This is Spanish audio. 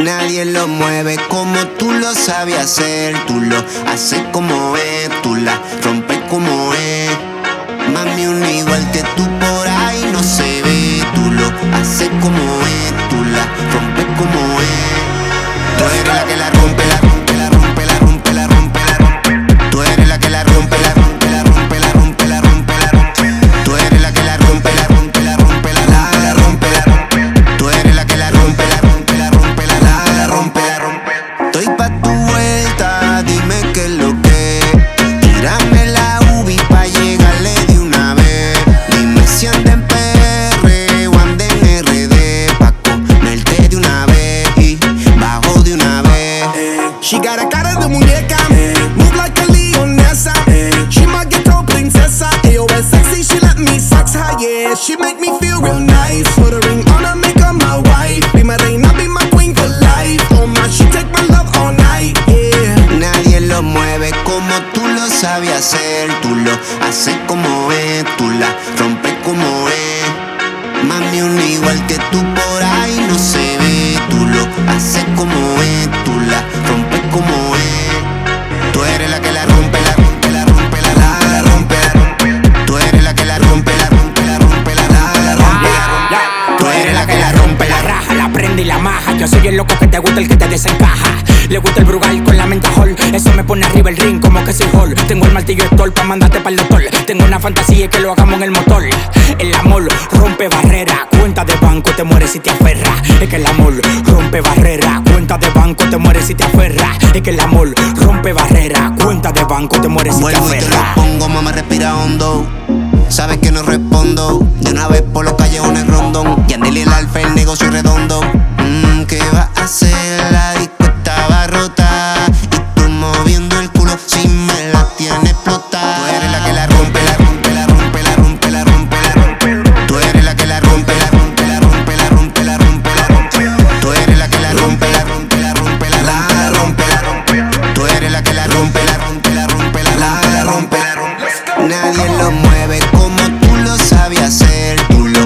Nadie lo mueve como tú lo sabes hacer. Tú lo haces como es, tú la rompes como es. Mami, un igual que tú por ahí no se ve. Tú lo haces como es, tú la rompes como es. Tú eres la que la rompe, la rompe, la rompe, la rompe, la rompe, la rompe. Tú eres la que la rompe, la rompe, la rompe, la rompe, la rompe, la rompe. Tú eres la que la rompe, la rompe, la rompe, la rompe, la rompe, la rompe. Tú eres la que la rompe, la rompe, la rompe, la rompe, la rompe. Estoy pa' tu vuelta, dime qué es lo que. Tírame la ubi pa' llegarle de una vez. Dime si anda en PR o anda en RD, pa' comerte de una vez y bajo de una vez. She got a cara de muñeca, move like a leonesa. She my ghetto princesa, AOS sexy, she let me sex her, yeah. She make me feel real nice, put a ring on her, make her my wife. Be my reina, be my queen for life. Oh my, she take my love all night, yeah. Nadie lo mueve como tú lo sabes hacer. Tú lo haces como es, tú la rompes como es. Mami, un igual que tú por ahí no se ve. Tú lo haces como es, tú la rompes como es. Tú eres la que la rompe, la rompe, la rompe, la rompe, la rompe. Tú eres la que la rompe, la rompe, la rompe, la rompe, la rompe. Tú eres la que la rompe, la raja, la prende y la maja. Yo soy el loco que te gusta, el que te desencaja. Le gusta el brugal con la menta hall. Eso me pone arriba el ring como que soy hall. Tengo el martillo Stol pa' mandarte pa'l doctor. Tengo una fantasía y que lo hagamos en el motor. El amor rompe barrera, cuenta de banco, te mueres si te aferras. Es que el amor rompe barrera, cuenta de banco, te mueres si te aferras. Es que el amor rompe barrera, cuenta de banco, te mueres si te vuelvo y te lo aferras. pongo, mamá, respira hondo. Sabes que no respondo. De una vez por los callejones rondón. Yandel y el alfa, el negocio redondo. ¿Qué va a hacer? La disco estaba rota y tú moviendo el culo si me la tienes explotada. Tú eres la que la rompe, la rompe, la rompe, la rompe, la rompe, la rompe. Tú eres la que la rompe, la rompe, la rompe, la rompe, la rompe, la rompe. Tú eres la que la rompe, la rompe, la rompe, la rompe, la rompe. Tú eres la que la rompe, la rompe, la rompe, la rompe, la rompe. Nadie lo mueve como tú lo sabes hacer. Tú lo